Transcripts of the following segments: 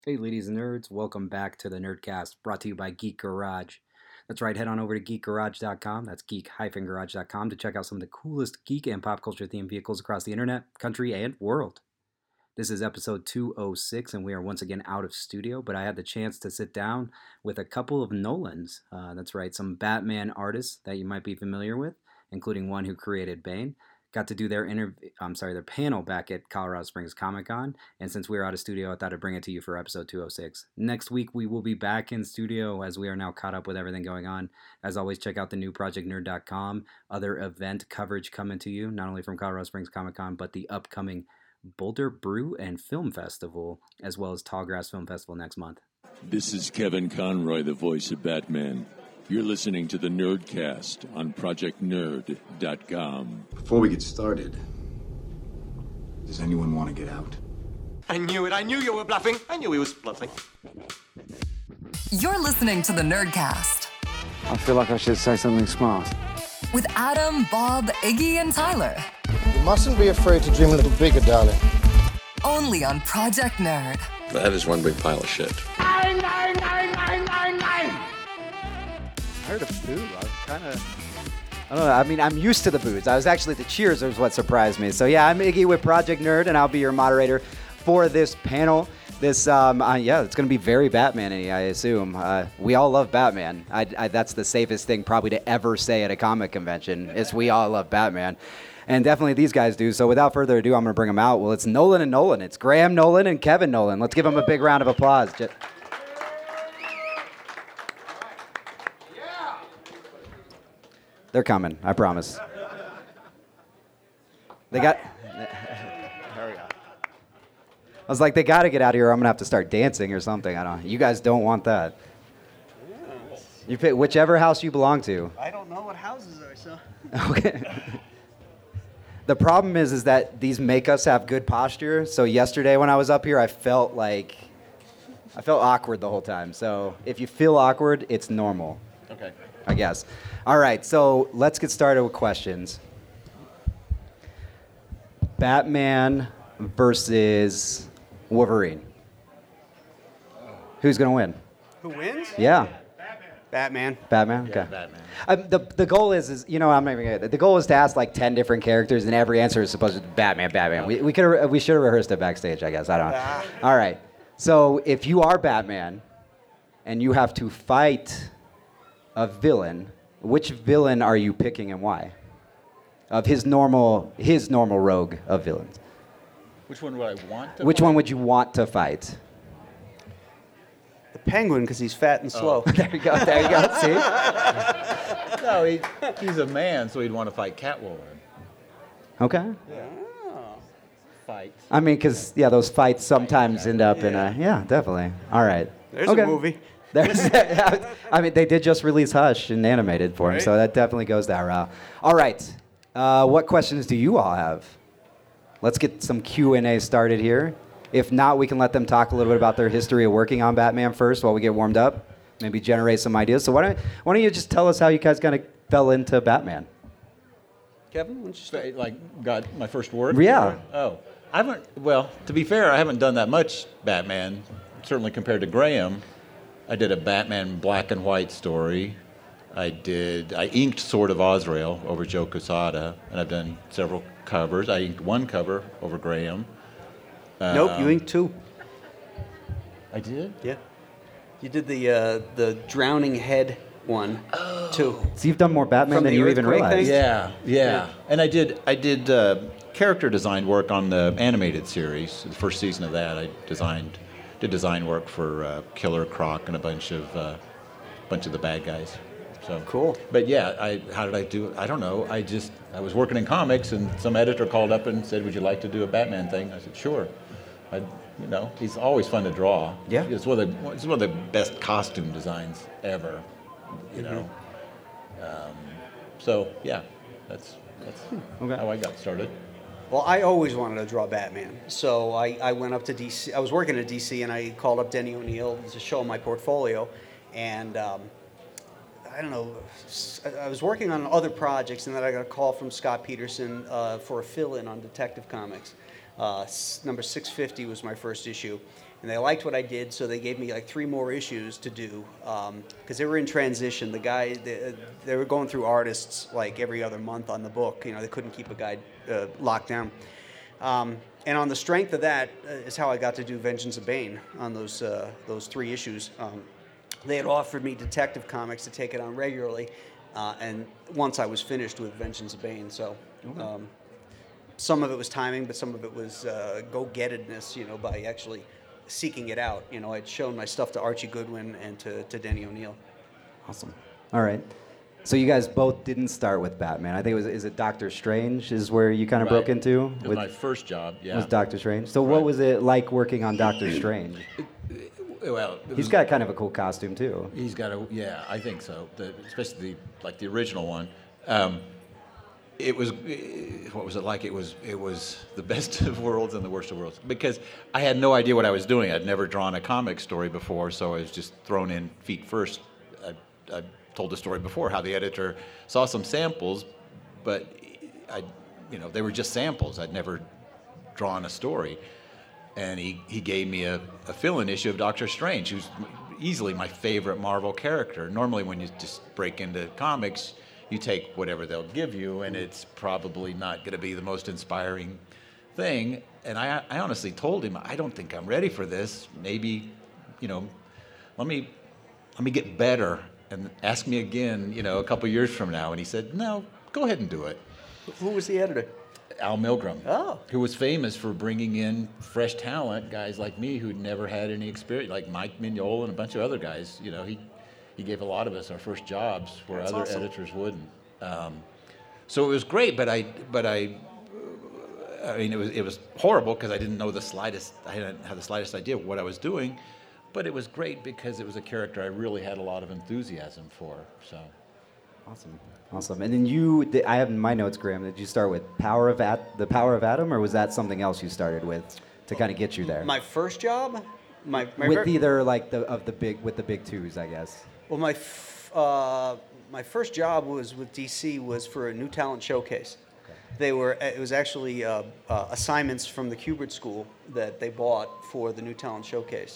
Hey, ladies and nerds, welcome back to the Nerdcast, brought to you by Geek Garage. That's right, head on over to geekgarage.com, that's geek-garage.com, to check out some of the coolest geek and pop culture themed vehicles across the internet, country, and world. This is episode 206, and we are once again out of studio, but I had the chance to sit down with a couple of Nolans. That's right, some Batman artists that you might be familiar with, including one who created Bane. Got to do their panel back at Colorado Springs Comic Con, and since we were out of studio, I thought I'd bring it to you for episode 206. Next week, we will be back in studio as we are now caught up with everything going on. As always, check out the new projectnerd.com, other event coverage coming to you, not only from Colorado Springs Comic Con, but the upcoming Boulder Brew and Film Festival, as well as Tallgrass Film Festival next month. This is Kevin Conroy, the voice of Batman. You're listening to the Nerdcast on ProjectNerd.com. Before we get started, does anyone want to get out? I knew it. I knew you were bluffing. I knew he was bluffing. You're listening to the Nerdcast I feel like I should say something smart. with Adam, Bob, Iggy, and Tyler. You mustn't be afraid to dream a little bigger, darling. Only on Project Nerd. That is one big pile of shit. I heard a boo. I was kind of... I don't know. I mean, I'm used to the boos. I was actually the cheers was what surprised me. So yeah, I'm Iggy with Project Nerd, and I'll be your moderator for this panel. This, it's going to be very Batman-y, I assume. We all love Batman. That's the safest thing probably to ever say at a comic convention, is we all love Batman. And definitely these guys do. So without further ado, I'm going to bring them out. Well, it's Nolan and Nolan. It's Graham Nolan and Kevin Nolan. Let's give them a big round of applause. They're coming, I promise. They got... I was like, they got to get out of here or I'm going to have to start dancing or something. I don't. You guys don't want that. You pick whichever house you belong to. I don't know what houses are, so. Okay. The problem is that these make us have good posture. So yesterday when I was up here, I felt awkward the whole time. So if you feel awkward, it's normal. Okay. I guess. All right, so let's get started with questions. Batman versus Wolverine. Who's going to win? Who wins? Yeah. Batman. Batman? Okay. Yeah, Batman. The goal is I'm not even gonna, the goal is to ask like 10 different characters and every answer is supposed to be Batman. Okay. We should have rehearsed it backstage, I guess. I don't know. All right. So if you are Batman and you have to fight a villain, which villain are you picking and why? Of his normal rogue of villains. Which one would I want to Which fight? one would you want to fight? The Penguin, because he's fat and slow. There you go. See? No, he's a man, so he'd want to fight Catwoman. Okay. Fight. I mean, because, those fights sometimes end up in a... Yeah, definitely. All right. There's Okay. a movie. They did just release Hush and animated for him, Right. so that definitely goes that route. All right. What questions do you all have? Let's get some Q&A started here. If not, we can let them talk a little bit about their history of working on Batman first while we get warmed up. Maybe generate some ideas. So why don't you just tell us how you guys kind of fell into Batman? Kevin, why don't you start? Like, got my first work? Yeah. Oh. To be fair, I haven't done that much Batman, certainly compared to Graham. I did a Batman black and white story. I inked Sword of Azrael over Joe Quesada, and I've done several covers. I inked one cover over Graham. Nope, you inked two. I did? Yeah. You did the drowning head one, too. So you've done more Batman From than the you even earthquake realized. thing? Yeah. And I did character design work on the animated series. The first season of that, I did design work for Killer Croc and a bunch of the bad guys. So Cool. But yeah, how did I do it? I don't know. I was working in comics, and some editor called up and said, "Would you like to do a Batman thing?" I said, "Sure." He's always fun to draw. Yeah. It's one of the best costume designs ever. So yeah, that's Okay. how I got started. Well, I always wanted to draw Batman, so I went up to DC. I was working at DC, and I called up Denny O'Neil to show him my portfolio, and I don't know, I was working on other projects, and then I got a call from Scott Peterson for a fill-in on Detective Comics. Number 650 was my first issue, And they liked what I did, so they gave me like 3 more issues to do because they were in transition. They were going through artists like every other month on the book. You know, they couldn't keep a guy locked down. And on the strength of that is how I got to do Vengeance of Bane on those 3 issues. They had offered me Detective Comics to take it on regularly, and once I was finished with Vengeance of Bane, so some of it was timing, but some of it was go-gettedness, you know, by actually seeking it out. You know, I'd shown my stuff to Archie Goodwin and to Denny O'Neil. Awesome. All right. So you guys both didn't start with Batman. I think is it Doctor Strange is where you kind of broke into? It was my first job, yeah. Was Doctor Strange. So what was it like working on Doctor Strange? Well, he's got kind of a cool costume too. He's got yeah, I think so. Especially the original one. It was, what was it like? It was the best of worlds and the worst of worlds, because I had no idea what I was doing. I'd never drawn a comic story before, so I was just thrown in feet first. I told the story before how the editor saw some samples, but they were just samples. I'd never drawn a story, and he gave me a fill-in issue of Doctor Strange, who's easily my favorite Marvel character. Normally, when you just break into comics, you take whatever they'll give you, and it's probably not going to be the most inspiring thing. And I honestly told him, I don't think I'm ready for this. Maybe, let me get better and ask me again, a couple years from now. And he said, no, go ahead and do it. Who was the editor? Al Milgrom, oh, who was famous for bringing in fresh talent, guys like me who'd never had any experience, like Mike Mignola and a bunch of other guys. He gave a lot of us our first jobs where That's other awesome. editors wouldn't. So it was great, but I mean, it was horrible because I didn't know I didn't have the slightest idea of what I was doing, but it was great because it was a character I really had a lot of enthusiasm for. So, awesome. And then I have in my notes, Graham. Did you start with the Power of Adam, or was that something else you started with to kind of get you there? My first job, with either like the big twos, I guess. Well, my first job was with DC was for a new talent showcase. Okay. It was actually assignments from the Kubert School that they bought for the new talent showcase.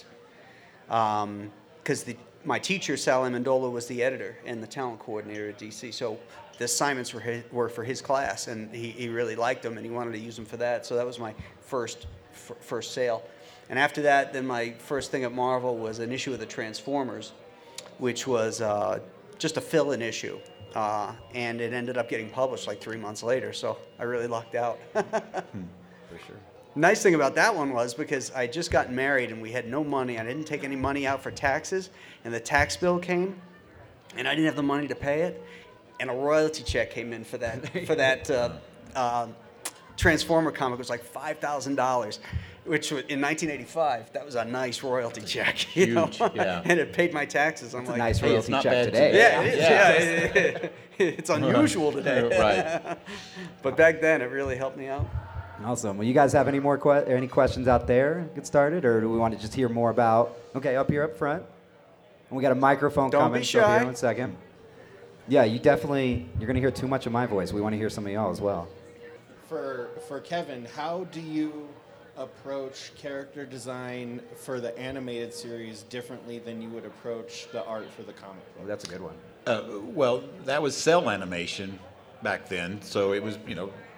Because my teacher, Sal Amendola, was the editor and the talent coordinator at DC. So the assignments were for his class, and he really liked them, and he wanted to use them for that. So that was my first sale. And after that, then my first thing at Marvel was an issue of the Transformers, which was just a fill-in issue. And it ended up getting published like 3 months later, so I really lucked out. For sure. Nice thing about that one was because I just got married and we had no money. I didn't take any money out for taxes, and the tax bill came, and I didn't have the money to pay it, and a royalty check came in for that Transformer comic. It was like $5,000. Which was, in 1985, that was a nice royalty check. Huge, yeah. And it paid my taxes. It's a nice royalty check bad today. Yeah, it is. Yeah. It's unusual today. Right. But back then, it really helped me out. Awesome. Well, you guys have any more any questions out there? Get started, or do we want to just hear more about? Okay, up here up front. And we got a microphone Don't coming. be So shy. here in 1 second. Yeah, you're going to hear too much of my voice. We want to hear some of y'all as well. For Kevin, how do you approach character design for the animated series differently than you would approach the art for the comic book? Oh, that's a good one. Well, that was cell animation back then, so it was,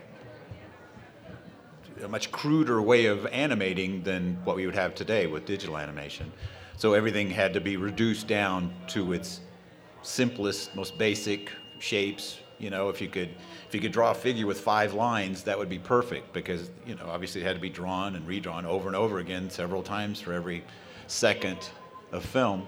a much cruder way of animating than what we would have today with digital animation. So everything had to be reduced down to its simplest, most basic shapes. If you could draw a figure with 5 lines, that would be perfect because, obviously it had to be drawn and redrawn over and over again several times for every second of film.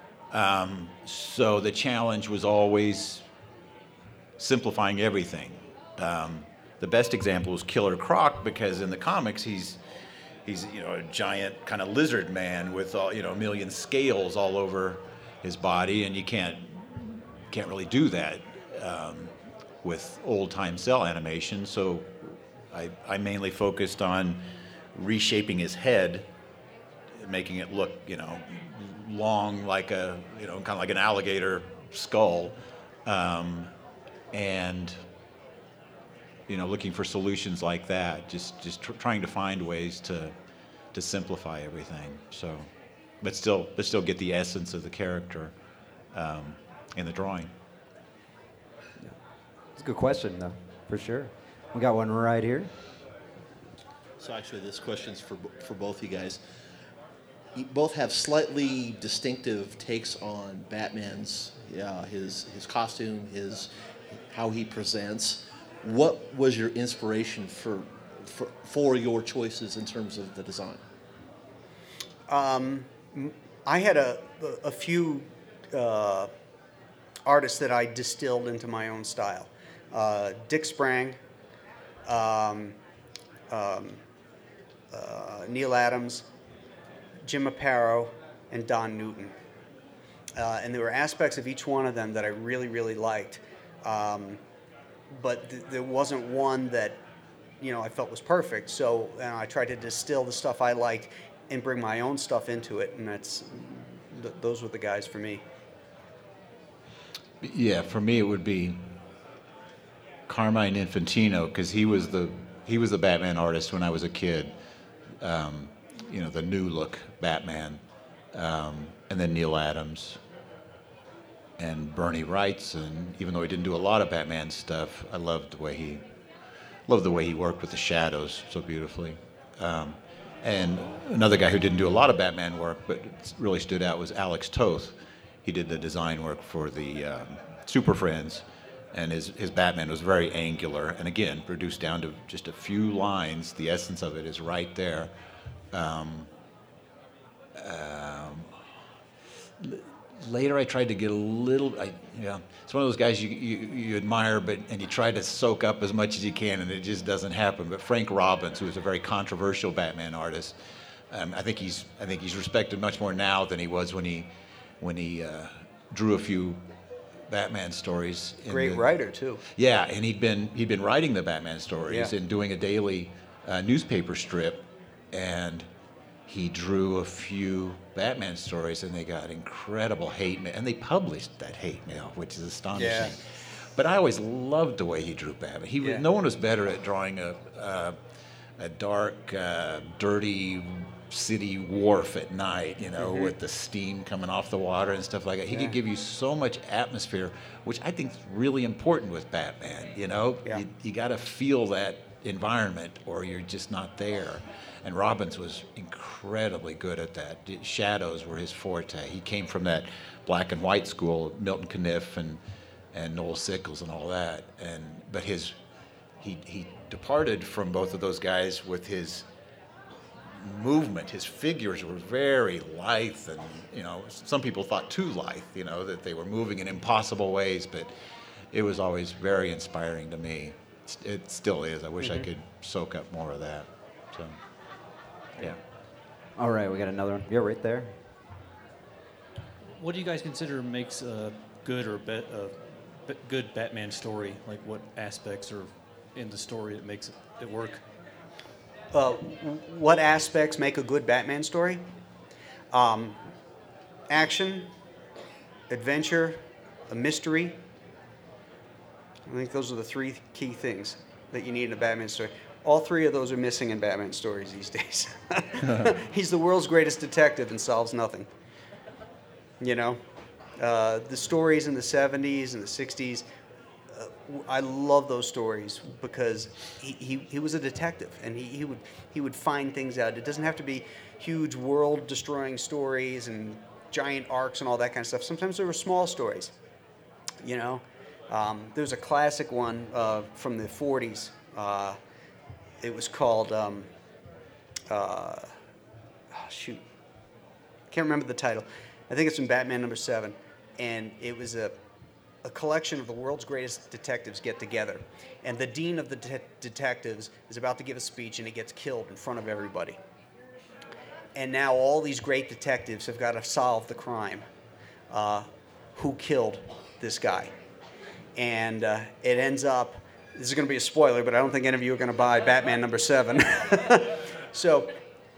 So the challenge was always simplifying everything. The best example was Killer Croc because in the comics he's a giant kind of lizard man with a million scales all over his body, and you can't really do that with old-time cell animation. So I mainly focused on reshaping his head, making it look long like kind of like an alligator skull, and looking for solutions like that, just trying to find ways to to simplify everything. So, but still get the essence of the character in the drawing. It's a good question, though, for sure. We got one right here. So actually, this question's for both you guys. You both have slightly distinctive takes on Batman's, his costume, how he presents. What was your inspiration for your choices in terms of the design? I had a few artists that I distilled into my own style. Dick Sprang, Neil Adams, Jim Aparo, and Don Newton. And there were aspects of each one of them that I really, really liked. But there wasn't one that, I felt was perfect. So I tried to distill the stuff I liked and bring my own stuff into it. And those were the guys for me. Yeah, for me it would be Carmine Infantino, because he was the Batman artist when I was a kid. The new look Batman, and then Neil Adams and Bernie Wrightson. Even though he didn't do a lot of Batman stuff, I loved the way he worked with the shadows so beautifully. And another guy who didn't do a lot of Batman work but really stood out was Alex Toth. He did the design work for the Super Friends, and his Batman was very angular, and again, reduced down to just a few lines. The essence of it is right there. Later, I tried to get a little. It's one of those guys you admire, and you try to soak up as much as you can, and it just doesn't happen. But Frank Robbins, who is a very controversial Batman artist, I think he's respected much more now than he was when he drew a few Batman stories. Great writer too. Yeah, and he'd been writing the Batman stories and doing a daily newspaper strip, and he drew a few Batman stories, and they got incredible hate mail, and they published that hate mail, which is astonishing. Yeah. But I always loved the way he drew Batman. No one was better at drawing a dark, dirty city wharf at night, with the steam coming off the water and stuff like that. He could give you so much atmosphere, which I think is really important with Batman. You got to feel that environment, or you're just not there. And Robbins was incredibly good at that. Shadows were his forte. He came from that black and white school, Milton Caniff and Noel Sickles and all that. But he departed from both of those guys with his movement. His figures were very lithe, and some people thought too lithe, that they were moving in impossible ways. But it was always very inspiring to me. It still is. I wish I could soak up more of that. So, yeah. All right, we got another one. You're right there. What do you guys consider makes a good or good Batman story? Like, what aspects are in the story that makes it work? What aspects make a good Batman story? Action, adventure, a mystery. I think those are the three key things that you need in a Batman story. All three of those are missing in Batman stories these days. He's the world's greatest detective and solves nothing. The stories in the 70s and the 60s, I love those stories because he was a detective, and he would find things out. It doesn't have to be huge world-destroying stories and giant arcs and all that kind of stuff. Sometimes there were small stories. There's a classic one from the 40s. It was called, shoot, can't remember the title. I think it's in Batman #7, and it was a collection of the world's greatest detectives get together, and the dean of the detectives is about to give a speech, and he gets killed in front of everybody. And now all these great detectives have got to solve the crime. Who killed this guy? And it ends up, this is going to be a spoiler, but I don't think any of you are going to buy Batman #7. So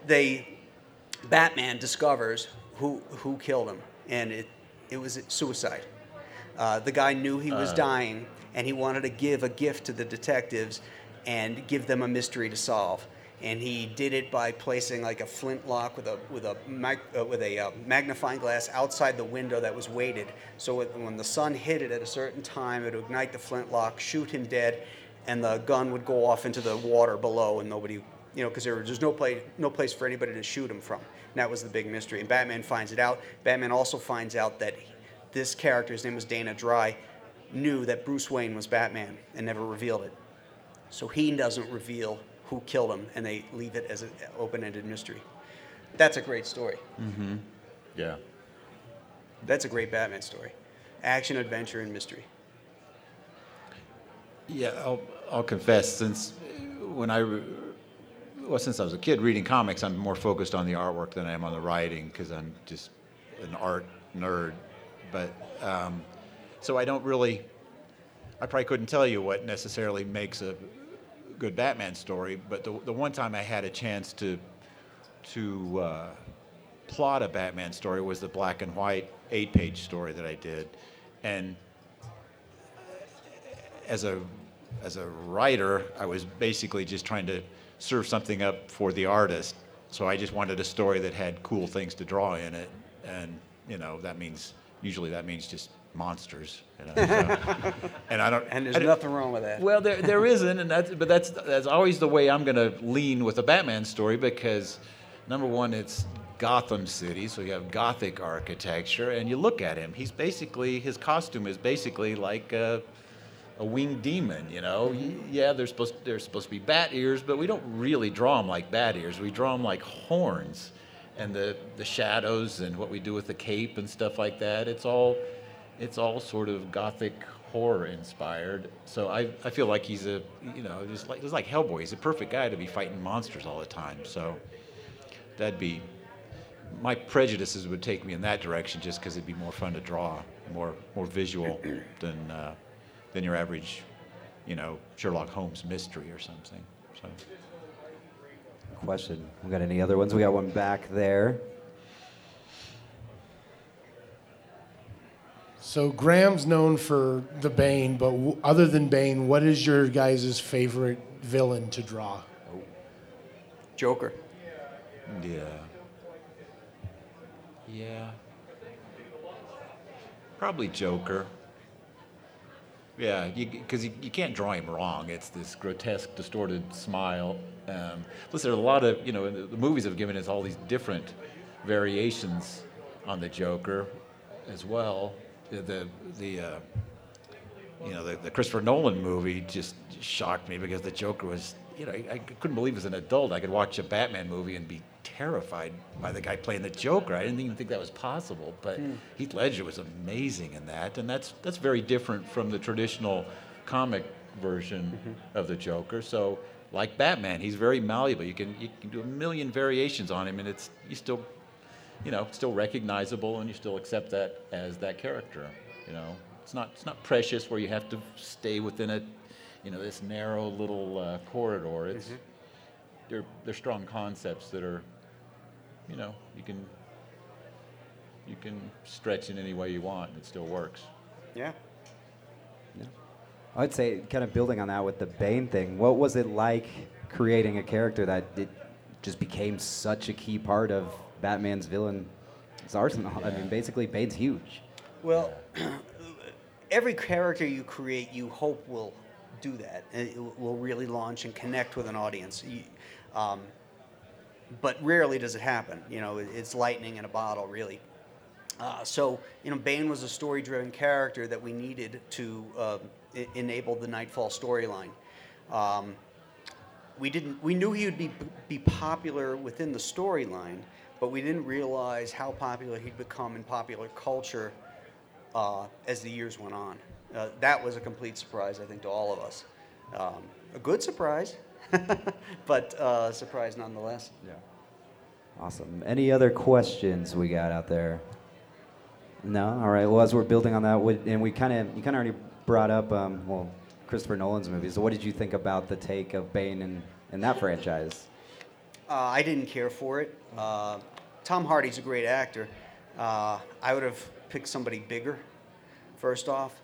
Batman discovers who killed him, and it was suicide. The guy knew he was dying, and he wanted to give a gift to the detectives and give them a mystery to solve. and he did it by placing like a flintlock with a magnifying glass outside the window that was weighted. So when the sun hit it at a certain time, it would ignite the flintlock, shoot him dead, and the gun would go off into the water below, and nobody, because there's no place for anybody to shoot him from. And that was the big mystery. And Batman finds it out. Batman also finds out that this character, his name was Dana Dry, knew that Bruce Wayne was Batman and never revealed it. So he doesn't reveal who killed him, and they leave it as an open-ended mystery. That's a great story. Mm-hmm. Yeah. That's a great Batman story. Action, adventure, and mystery. Yeah, I'll confess, since I was a kid reading comics, I'm more focused on the artwork than I am on the writing, because I'm just an art nerd. But so I probably couldn't tell you what necessarily makes a good Batman story. But the one time I had a chance to plot a Batman story was the black and white 8-page story that I did, and as a writer, I was basically just trying to serve something up for the artist. So I just wanted a story that had cool things to draw in it, and usually that means just monsters. So, and I don't. And there's nothing wrong with that. Well, there isn't, and that's always the way I'm going to lean with a Batman story, because number one, it's Gotham City, so you have Gothic architecture, and you look at him. His costume is basically like a winged demon, Yeah, they're supposed to be bat ears, but we don't really draw them like bat ears. We draw them like horns, and the shadows and what we do with the cape and stuff like that. It's all sort of Gothic horror inspired. So I feel like he's just like Hellboy. He's a perfect guy to be fighting monsters all the time. So that'd be my prejudices would take me in that direction, just because it'd be more fun to draw, more visual than your average, Sherlock Holmes mystery or something. So. Question. We got any other ones? We got one back there. So Graham's known for the Bane, but other than Bane, what is your guys' favorite villain to draw? Joker. Yeah. Probably Joker. Yeah, because you can't draw him wrong. It's this grotesque, distorted smile. Plus, there are a lot of, the movies have given us all these different variations on the Joker as well. The Christopher Nolan movie just shocked me, because the Joker was, I couldn't believe as an adult I could watch a Batman movie and be terrified by the guy playing the Joker. I didn't even think that was possible, but Heath Ledger was amazing in that, and that's very different from the traditional comic version of the Joker. So, like Batman, he's very malleable. You can do a million variations on him, and he's still recognizable, and you still accept that as that character. It's not precious where you have to stay within this narrow little corridor. It's they're strong concepts that are, you can stretch in any way you want, and it still works. Yeah. I'd say, kind of building on that with the Bane thing, what was it like creating a character that it just became such a key part of Batman's villain's arsenal? I mean, basically, Bane's huge. Well, every character you create, you hope will do that. It will really launch and connect with an audience. But rarely does it happen. It's lightning in a bottle, really. So, Bane was a story-driven character that we needed to enable the Nightfall storyline. We knew he would be popular within the storyline, but we didn't realize how popular he'd become in popular culture as the years went on. That was a complete surprise, I think, to all of us. A good surprise, but a surprise nonetheless. Yeah. Awesome. Any other questions we got out there? No? All right. Well, as we're building on that, and you kind of already brought up, Christopher Nolan's movies. So what did you think about the take of Bane in that franchise? I didn't care for it. Tom Hardy's a great actor. I would have picked somebody bigger, first off.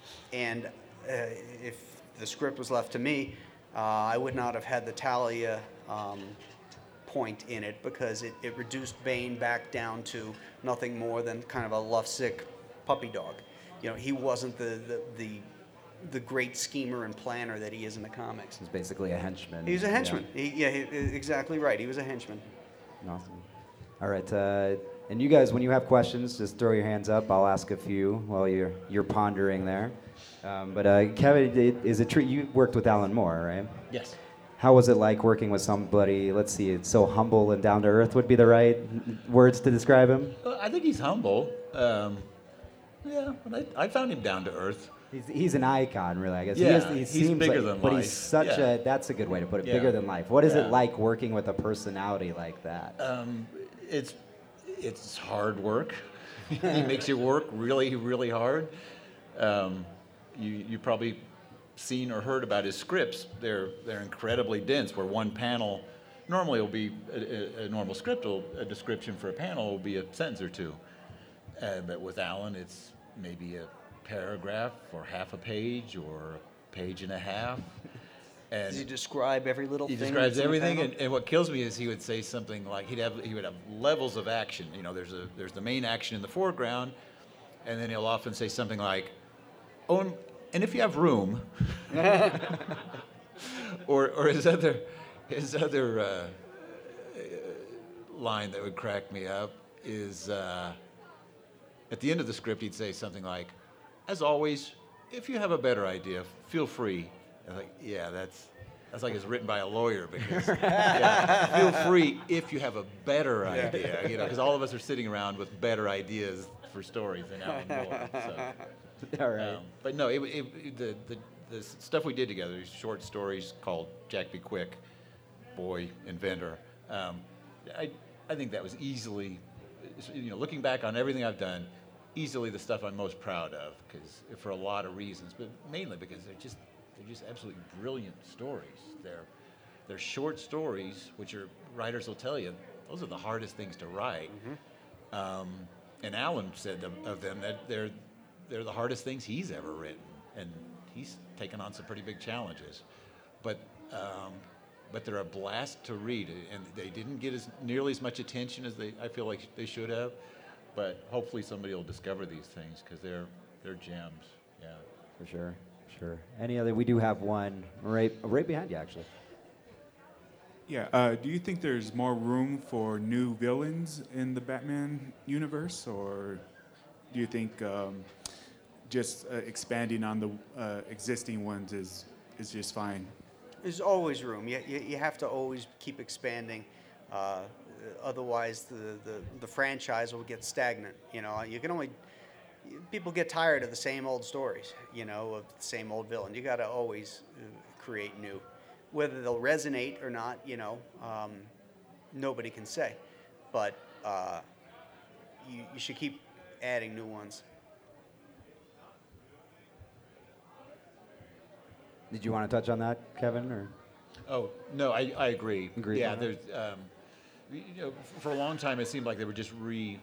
And if the script was left to me, I would not have had the Talia point in it, because it reduced Bane back down to nothing more than kind of a lovesick puppy dog. You know, he wasn't the great schemer and planner that he is in the comics. He's basically a henchman. He was a henchman. Exactly right. He was a henchman. Awesome. All right, and you guys, when you have questions, just throw your hands up. I'll ask a few while you're pondering there. But Kevin, is it true you worked with Alan Moore, right? Yes. How was it like working with somebody? Let's see, it's so humble and down to earth would be the right words to describe him. I think he's humble. Yeah, but I found him down to earth. He's an icon, really. I guess. Yeah, he he's seems bigger like, than but life. he's such Yeah. a. That's a good way to put it. Yeah. Bigger than life. What is Yeah. it like working with a personality like that? It's hard work. He makes you work really, really hard. You probably seen or heard about his scripts. They're incredibly dense. Where one panel normally will be a normal script. A description for a panel will be a sentence or two. But with Alan, it's maybe a paragraph or half a page or a page and a half. And Does he describe every little he thing? describes that's in the everything, panel? and what kills me is he would say something like he would have levels of action. You know, there's the main action in the foreground, and then he'll often say something like, "Oh, and if you have room," or his other line that would crack me up is at the end of the script he'd say something like, "As always, if you have a better idea, feel free." I was like, yeah, that's like it's written by a lawyer, because feel free if you have a better idea, you know, because all of us are sitting around with better ideas for stories than Alan Moore. So. All right. But no, the stuff we did together, these short stories called Jack Be Quick, Boy, Inventor. I think that was easily, you know, looking back on everything I've done, easily the stuff I'm most proud of, because for a lot of reasons, but mainly because they're just absolutely brilliant stories. They're short stories, which writers will tell you, those are the hardest things to write. Mm-hmm. And Alan said of them that they're the hardest things he's ever written, and he's taken on some pretty big challenges. But they're a blast to read, and they didn't get nearly as much attention as I feel like they should have. But hopefully somebody will discover these things, because they're gems. Yeah, For sure. Any other? We do have one right behind you, actually. Yeah. Do you think there's more room for new villains in the Batman universe, or do you think just expanding on the existing ones is just fine? There's always room. You have to always keep expanding. Otherwise, the franchise will get stagnant. You know, people get tired of the same old stories. You know, of the same old villain. You got to always create new. Whether they'll resonate or not, you know, nobody can say. But you should keep adding new ones. Did you want to touch on that, Kevin? Or? Oh no, I agree. Agree. Yeah, there's you know, for a long time it seemed like they were just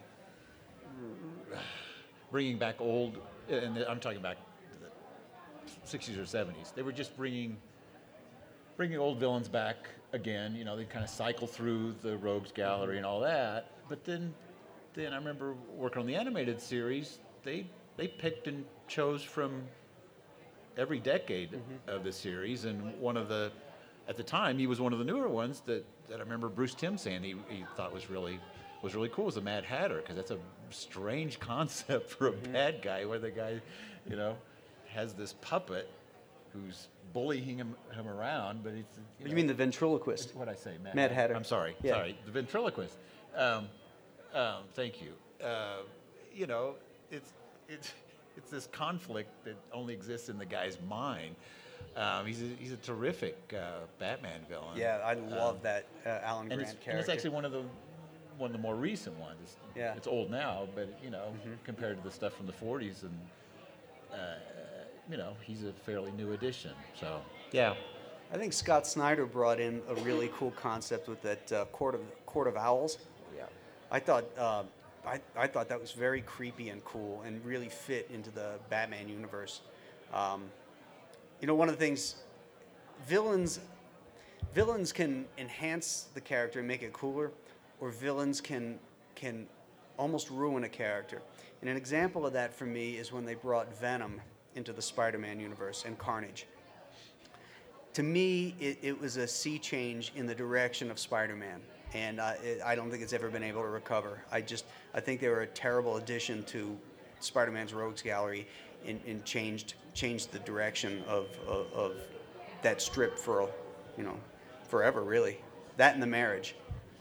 bringing back old, and I'm talking back to the 60s or 70s. They were just bringing old villains back again. You know, they kind of cycle through the Rogues Gallery and all that. But then I remember working on the animated series. They picked and chose from every decade of the series, and at the time he was one of the newer ones that I remember Bruce Timm saying he thought was really cool, was the Mad Hatter, because that's a strange concept for a bad guy, where the guy, you know, has this puppet who's bullying him around, but it's You mean the ventriloquist? What'd I say? Mad Hatter. I'm sorry. Yeah. Sorry, the ventriloquist. Thank you. You know, it's this conflict that only exists in the guy's mind. He's a terrific Batman villain. Yeah, I love that Alan Grant character. And it's actually one of the more recent ones. It's old now, but you know, compared to the stuff from the 40s, and you know, he's a fairly new addition. So yeah. I think Scott Snyder brought in a really cool concept with that Court of Owls. Yeah. I thought that was very creepy and cool, and really fit into the Batman universe. You know, one of the things, villains villains can enhance the character and make it cooler, or villains can almost ruin a character. And an example of that for me is when they brought Venom into the Spider-Man universe and Carnage. To me, it was a sea change in the direction of Spider-Man, and I don't think it's ever been able to recover. I think they were a terrible addition to Spider-Man's Rogues Gallery and changed the direction of that strip for, forever, really. That and the marriage.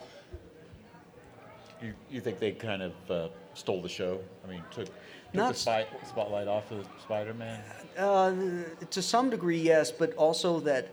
You think they kind of stole the show? I mean, took Not the spotlight off of Spider-Man? To some degree, yes, but also that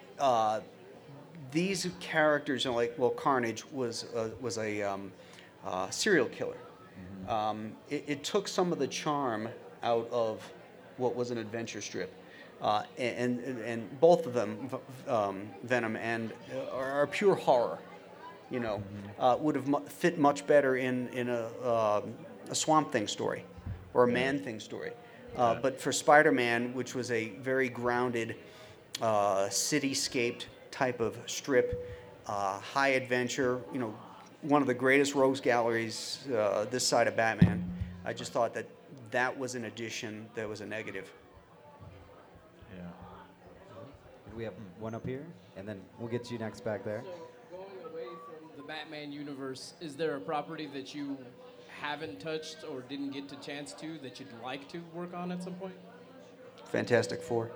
these characters, Carnage was a serial killer. It took some of the charm out of what was an adventure strip. And both of them, Venom and are pure horror. Would have fit much better in a Swamp Thing story or a Man Thing story. But for Spider-Man, which was a very grounded, cityscaped type of strip, high adventure, one of the greatest rogues galleries this side of Batman, I just thought that was an addition that was a negative. Yeah. We have one up here, and then we'll get you next back there. The Batman universe, is there a property that you haven't touched or didn't get the chance to that you'd like to work on at some point? Fantastic Four.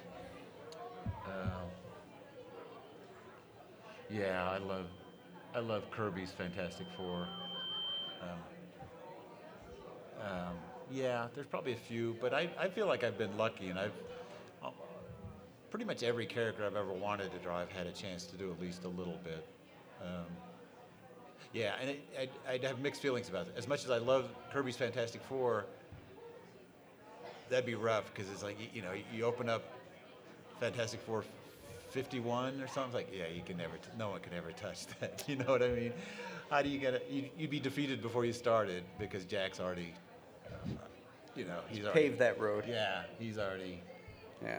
Yeah, I love Kirby's Fantastic Four. Yeah, there's probably a few, but I feel like I've been lucky, and pretty much every character I've ever wanted to draw, I've had a chance to do at least a little bit. Yeah, and I'd have mixed feelings about it. As much as I love Kirby's Fantastic Four, that'd be rough because it's like, you open up Fantastic Four 51 or something, like, yeah, no one can ever touch that. You know what I mean? How do you get it? You'd be defeated before you started because Jack's already, he's already paved that road. Yeah, he's already. Yeah.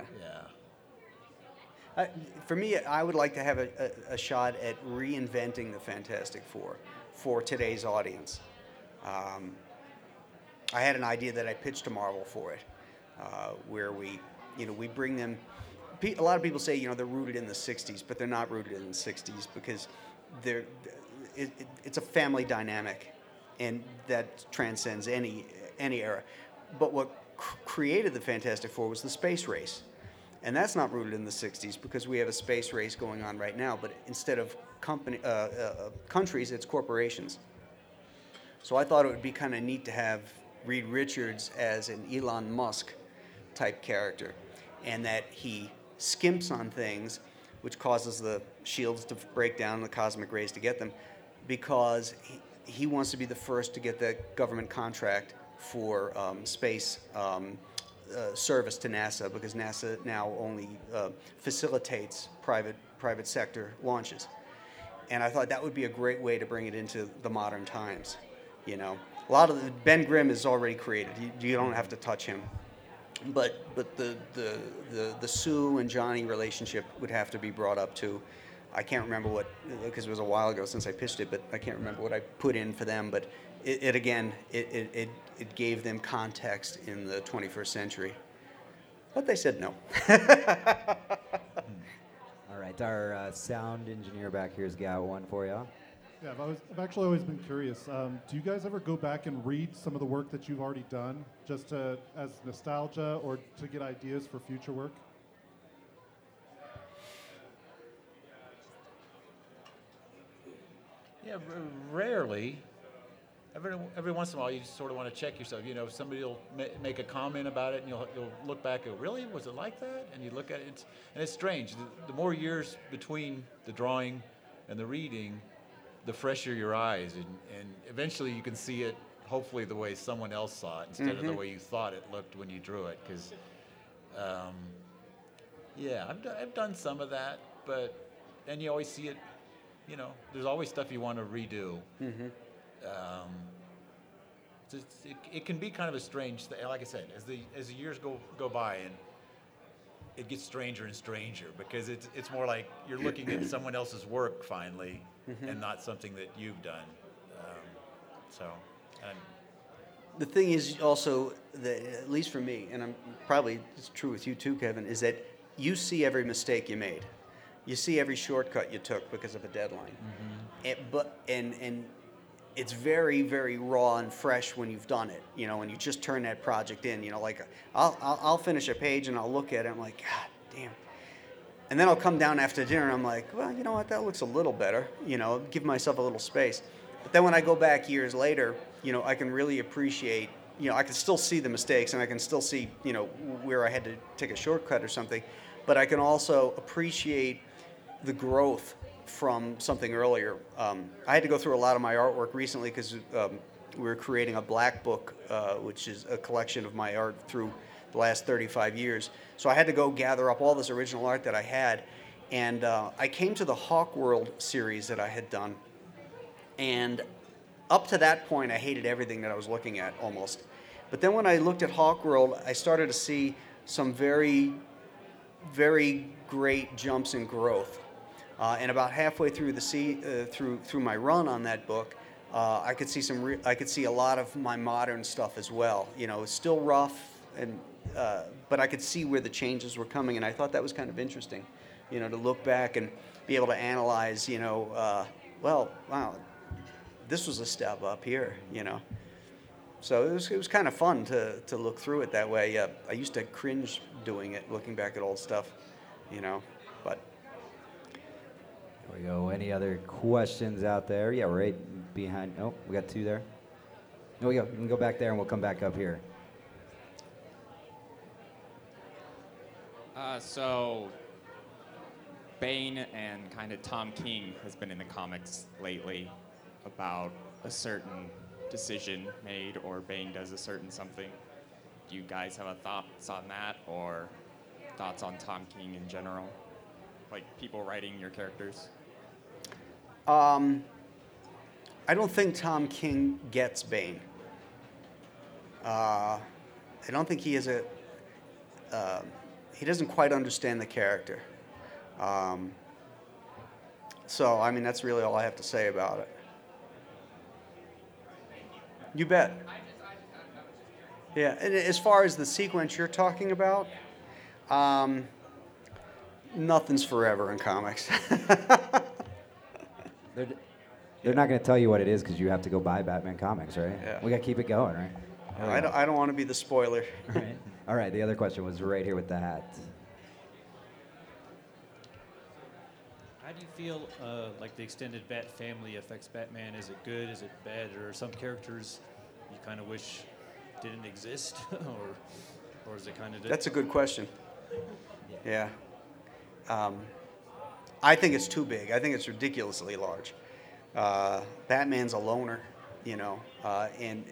Yeah. For me, I would like to have a shot at reinventing the Fantastic Four for today's audience. I had an idea that I pitched to Marvel for it, where we bring them. A lot of people say they're rooted in the '60s, but they're not rooted in the '60s because it's a family dynamic, and that transcends any era. But what created the Fantastic Four was the space race. And that's not rooted in the '60s because we have a space race going on right now. But instead of countries, it's corporations. So I thought it would be kind of neat to have Reed Richards as an Elon Musk type character, and that he skimps on things, which causes the shields to break down and the cosmic rays to get them, because he wants to be the first to get the government contract for space service to NASA, because NASA now only facilitates private sector launches. And I thought that would be a great way to bring it into the modern times. A lot of Ben Grimm is already created. You don't have to touch him. But the Sue and Johnny relationship would have to be brought up too. I can't remember because it was a while ago since I pitched it, but I can't remember what I put in for them. But it gave them context in the 21st century. But they said no. All right, our sound engineer back here's got one for you. Yeah, I've actually always been curious. Do you guys ever go back and read some of the work that you've already done, just as nostalgia or to get ideas for future work? Yeah, rarely. Every once in a while, you just sort of want to check yourself. If somebody will make a comment about it, and you'll look back and go, really? Was it like that? And you look at it, and it's strange. The more years between the drawing and the reading, the fresher your eyes, and eventually you can see it, hopefully, the way someone else saw it instead of the way you thought it looked when you drew it. Because, I've done some of that, and you always see it. There's always stuff you want to redo. Mm-hmm. It can be kind of a strange thing. Like I said, as the years go by, and it gets stranger and stranger because it's more like you're looking at someone else's work finally, and not something that you've done. The thing is also that, at least for me, and I'm probably it's true with you too, Kevin, is that you see every mistake you made, you see every shortcut you took because of a deadline, and it's very, very raw and fresh when you've done it, you know, when you just turn that project in, you know, like I'll finish a page and I'll look at it, I'm like, God damn. And then I'll come down after dinner and I'm like, well, you know what, that looks a little better, you know, give myself a little space. But then when I go back years later, you know, I can really appreciate, you know, I can still see the mistakes and I can still see, you know, where I had to take a shortcut or something, but I can also appreciate the growth from something earlier. I had to go through a lot of my artwork recently because we were creating a black book, which is a collection of my art through the last 35 years. So I had to go gather up all this original art that I had, and I came to the Hawkworld series that I had done, and up to that point I hated everything that I was looking at almost. But then when I looked at Hawkworld, I started to see some very, very great jumps in growth. And about halfway through through my run on that book, I could see I could see a lot of my modern stuff as well. You know, it's still rough, and but I could see where the changes were coming, and I thought that was kind of interesting. You know, to look back and be able to analyze. You know, well, wow, this was a step up here. You know, so it was kind of fun to look through it that way. I used to cringe doing it, looking back at old stuff. You know, but. There we go. Any other questions out there? Yeah, right behind. Oh, we got two there. There we go. You can go back there and we'll come back up here. So, Bane and kind of Tom King has been in the comics lately about a certain decision made, or Bane does a certain something. Do you guys have thoughts on that, or thoughts on Tom King in general? Like people writing your characters? I don't think Tom King gets Bane. I don't think he has he doesn't quite understand the character. So, I mean, that's really all I have to say about it. You bet. Yeah, and as far as the sequence you're talking about, nothing's forever in comics. They're not going to tell you what it is because you have to go buy Batman comics, right? Yeah. We got to keep it going, right? I don't want to be the spoiler. All right, the other question was right here with the hat. How do you feel like the extended Bat family affects Batman? Is it good? Is it bad? Or are some characters you kind of wish didn't exist? or is it kind of... That's a good question. Yeah. I think it's too big. I think it's ridiculously large. Batman's a loner, you know, and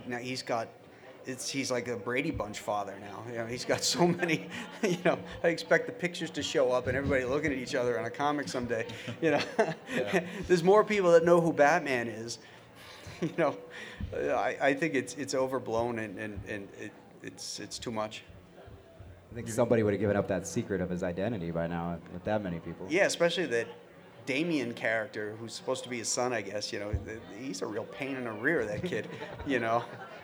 he's like a Brady Bunch father now. You know, he's got so many, you know, I expect the pictures to show up and everybody looking at each other in a comic someday, you know. Yeah. There's more people that know who Batman is, you know. I think it's overblown and it's too much. I think somebody would have given up that secret of his identity by now with that many people. Yeah, especially that Damien character, who's supposed to be his son, I guess. You know, he's a real pain in the rear, that kid. You know.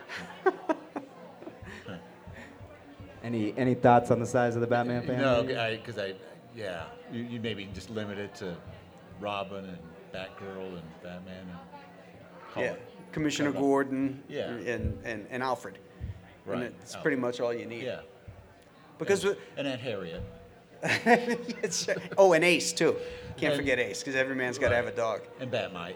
Any thoughts on the size of the Batman family? No, because you maybe just limit it to Robin and Batgirl and Batman and Commissioner Gordon. Yeah. And Alfred. Right. And it's pretty much all you need. Yeah. Because and Aunt Harriet. Oh, and Ace too. Can't forget Ace, because every man's got to have a dog. And Batmite.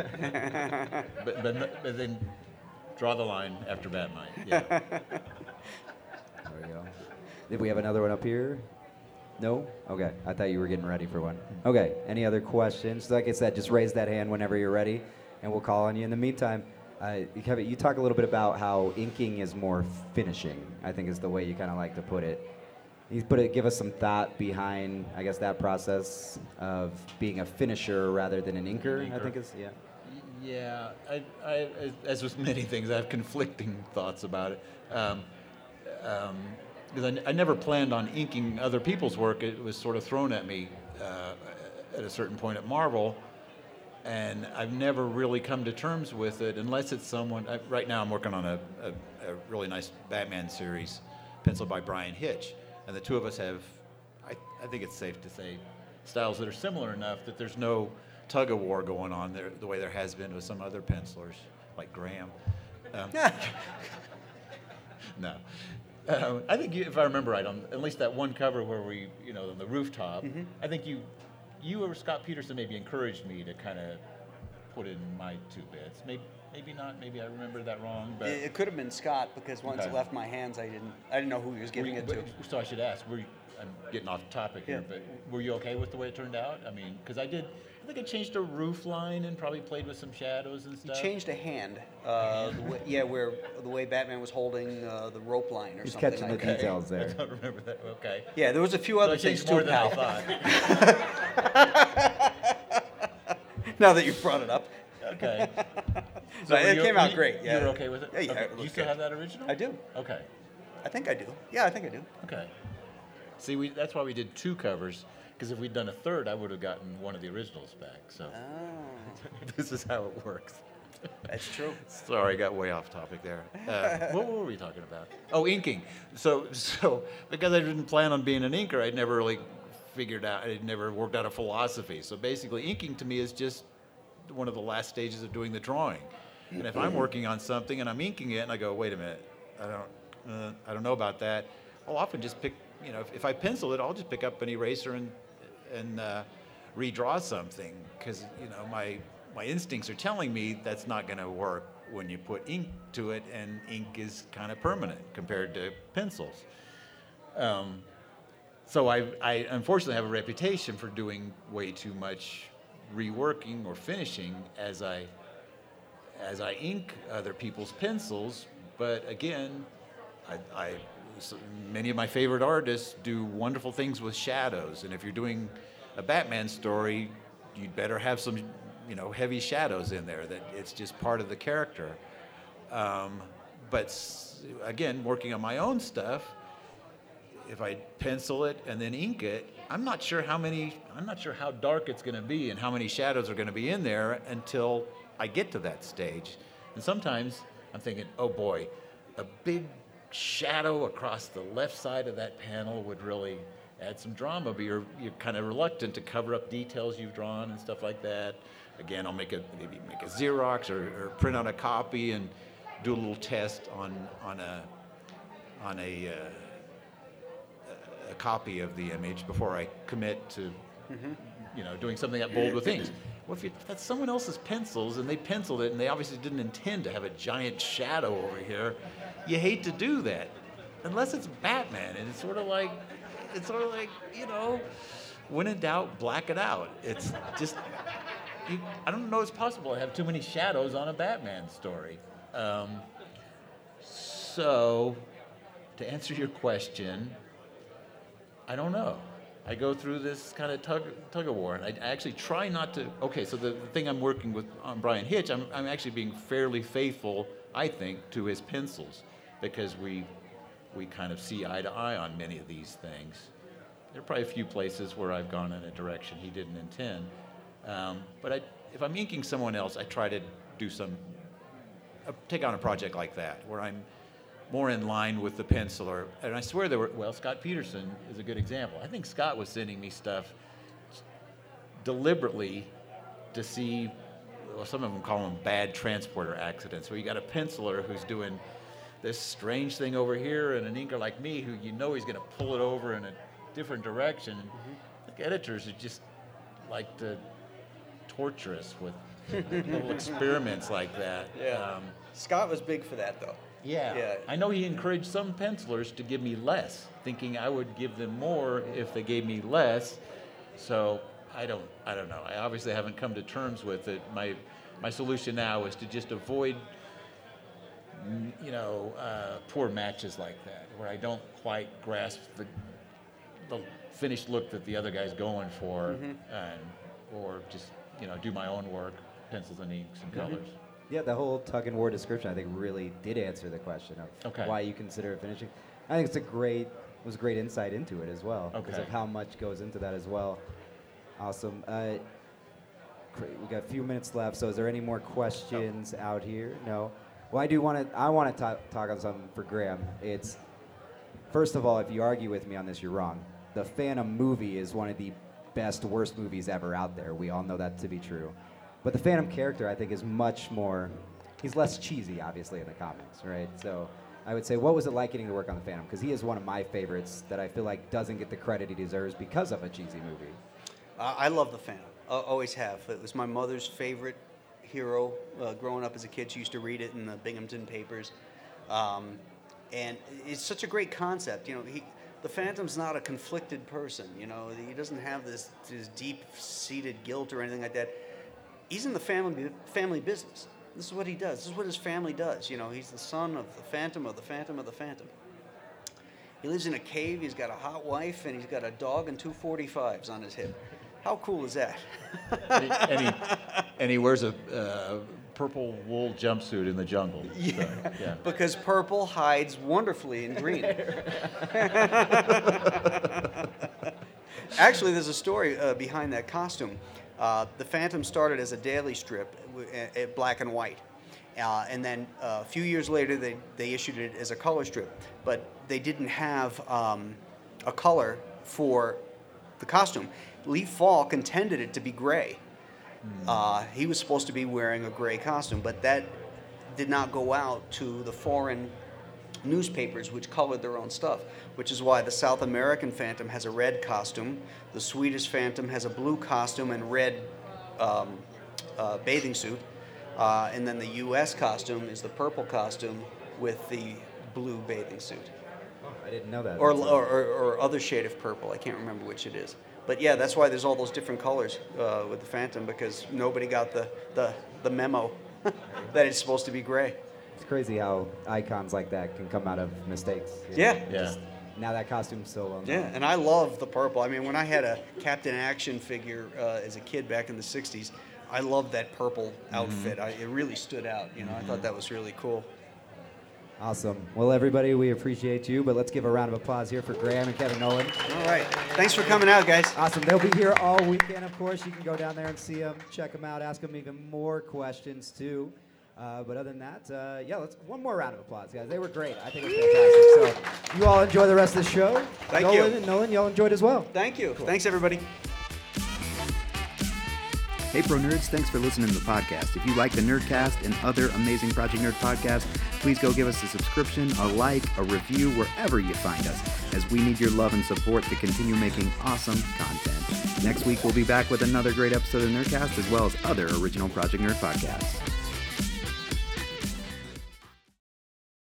but then draw the line after Batmite. Yeah. There we go. Did we have another one up here? No? Okay. I thought you were getting ready for one. Okay. Any other questions? Like I said, just raise that hand whenever you're ready, and we'll call on you. In the meantime, Kevin, you talk a little bit about how inking is more finishing, I think is the way you kind of like to put it. Give us some thought behind, I guess, that process of being a finisher rather than an inker. I think is, yeah. Yeah, I as with many things, I have conflicting thoughts about it. because I never planned on inking other people's work. It was sort of thrown at me at a certain point at Marvel, and I've never really come to terms with it unless it's someone. Right now, I'm working on a really nice Batman series, penciled by Brian Hitch, and the two of us have, I think it's safe to say, styles that are similar enough that there's no tug of war going on there the way there has been with some other pencilers like Graham. No. I think if I remember right, on at least that one cover where we, on the rooftop, I think you or Scott Peterson maybe encouraged me to kind of put in my 2 bits. Maybe not. Maybe I remember that wrong. But It could have been Scott, because once it left my hands, I didn't know who he was giving it to. So I should ask. I'm getting off topic here, but were you okay with the way it turned out? I mean, because I think I changed a roof line and probably played with some shadows and stuff. You changed a hand, where the way Batman was holding the rope line or He's something. catching the details there. I don't remember that. Okay. Yeah, there was a few other things more too, than I pal. thought. Now that you've brought it up. Okay. So it came out great. You were okay with it? Yeah, yeah. Okay. It Do you looked still good. have that original? I do. Okay. I think I do. Yeah, I think I do. Okay. See, that's why we did 2 covers, because if we'd done a third, I would have gotten one of the originals back. So this is how it works. That's true. Sorry, I got way off topic there. What were we talking about? Oh, inking. So because I didn't plan on being an inker, I'd never really I'd never worked out a philosophy. So basically, inking to me is just one of the last stages of doing the drawing. And if I'm working on something and I'm inking it and I go, wait a minute, I don't know about that, I'll often just pick, if I pencil it, I'll just pick up an eraser and redraw something, because my instincts are telling me that's not going to work when you put ink to it, and ink is kind of permanent compared to pencils. So I unfortunately have a reputation for doing way too much reworking or finishing as I ink other people's pencils. But again, many of my favorite artists do wonderful things with shadows, and if you're doing a Batman story, you'd better have some, heavy shadows in there. That it's just part of the character. But again, working on my own stuff, if I pencil it and then ink it, I'm not sure how dark it's going to be and how many shadows are going to be in there until I get to that stage. And sometimes I'm thinking, oh boy, a big shadow across the left side of that panel would really add some drama, but you're kind of reluctant to cover up details you've drawn and stuff like that. Again, I'll maybe make a Xerox or print out a copy and do a little test on a copy of the image before I commit to doing something that bold with things. Well, if that's someone else's pencils and they penciled it and they obviously didn't intend to have a giant shadow over here, you hate to do that, unless it's Batman, and it's sort of like, when in doubt, black it out. It's just, I don't know it's possible to have too many shadows on a Batman story. So, to answer your question, I don't know. I go through this kind of tug of war, and I actually try not to. Okay, so the thing I'm working with on Brian Hitch, I'm actually being fairly faithful, I think, to his pencils, because we kind of see eye to eye on many of these things. There are probably a few places where I've gone in a direction he didn't intend, but if I'm inking someone else, I try to do take on a project like that, where I'm more in line with the penciler. And I swear Scott Peterson is a good example. I think Scott was sending me stuff deliberately to see, some of them call them bad transporter accidents, where you got a penciler who's doing this strange thing over here, and an inker like me who he's going to pull it over in a different direction. I think editors are just like to torture us with little experiments like that. Yeah. Scott was big for that, though. Yeah. I know he encouraged some pencilers to give me less, thinking I would give them more if they gave me less. So I don't know. I obviously haven't come to terms with it. My solution now is to just avoid, poor matches like that, where I don't quite grasp the finished look that the other guy's going for, or just do my own work, pencils and inks and colors. Yeah, the whole tug and war description I think really did answer the question of Okay. why you consider it finishing. I think it was a great insight into it as well, because of how much goes into that as well. Awesome. We got a few minutes left, so is there any more questions out here? No. Well, I want to talk on something for Graham. It's, first of all, if you argue with me on this, you're wrong. The Phantom movie is one of the best, worst movies ever out there. We all know that to be true. But the Phantom character, I think, is much more, he's less cheesy, obviously, in the comics, right? So I would say, what was it like getting to work on the Phantom? Because he is one of my favorites that I feel like doesn't get the credit he deserves because of a cheesy movie. I love the Phantom. Always have. It was my mother's favorite hero growing up as a kid. She used to read it in the Binghamton papers. And it's such a great concept. You know, the Phantom's not a conflicted person. You know, he doesn't have this deep-seated guilt or anything like that. He's in the family business. This is what he does. This is what his family does. You know, he's the son of the Phantom of the Phantom of the Phantom. He lives in a cave. He's got a hot wife, and he's got a dog and 2 45s on his hip. How cool is that? and he wears a purple wool jumpsuit in the jungle. Yeah, so, yeah. Because purple hides wonderfully in green. Actually, there's a story behind that costume. The Phantom started as a daily strip, black and white. And then a few years later, they issued it as a color strip. But they didn't have a color for the costume. Lee Falk intended it to be gray. He was supposed to be wearing a gray costume, but that did not go out to the foreign newspapers, which colored their own stuff, which is why the South American Phantom has a red costume, the Swedish Phantom has a blue costume and red bathing suit, and then the U.S. costume is the purple costume with the blue bathing suit. I didn't know that. Or other shade of purple. I can't remember which it is. But yeah, that's why there's all those different colors with the Phantom, because nobody got the memo that it's supposed to be gray. It's crazy how icons like that can come out of mistakes. Yeah. Now that costume's so well known. Yeah, and I love the purple. I mean, when I had a Captain Action figure as a kid back in the 60s, I loved that purple outfit. It really stood out. You know, I thought that was really cool. Awesome. Well, everybody, we appreciate you, but let's give a round of applause here for Graham and Kevin Nolan. All right. Thanks for coming out, guys. Awesome. They'll be here all weekend, of course. You can go down there and see them, check them out, ask them even more questions, too. But other than that, let's one more round of applause, guys. They were great. I think it was fantastic. So you all enjoy the rest of the show. Thank you. And Nolan, y'all enjoyed as well. Thank you. Cool. Thanks, everybody. Hey, Pro Nerds, thanks for listening to the podcast. If you like the Nerdcast and other amazing Project Nerd podcasts, please go give us a subscription, a like, a review, wherever you find us, as we need your love and support to continue making awesome content. Next week, we'll be back with another great episode of Nerdcast, as well as other original Project Nerd podcasts.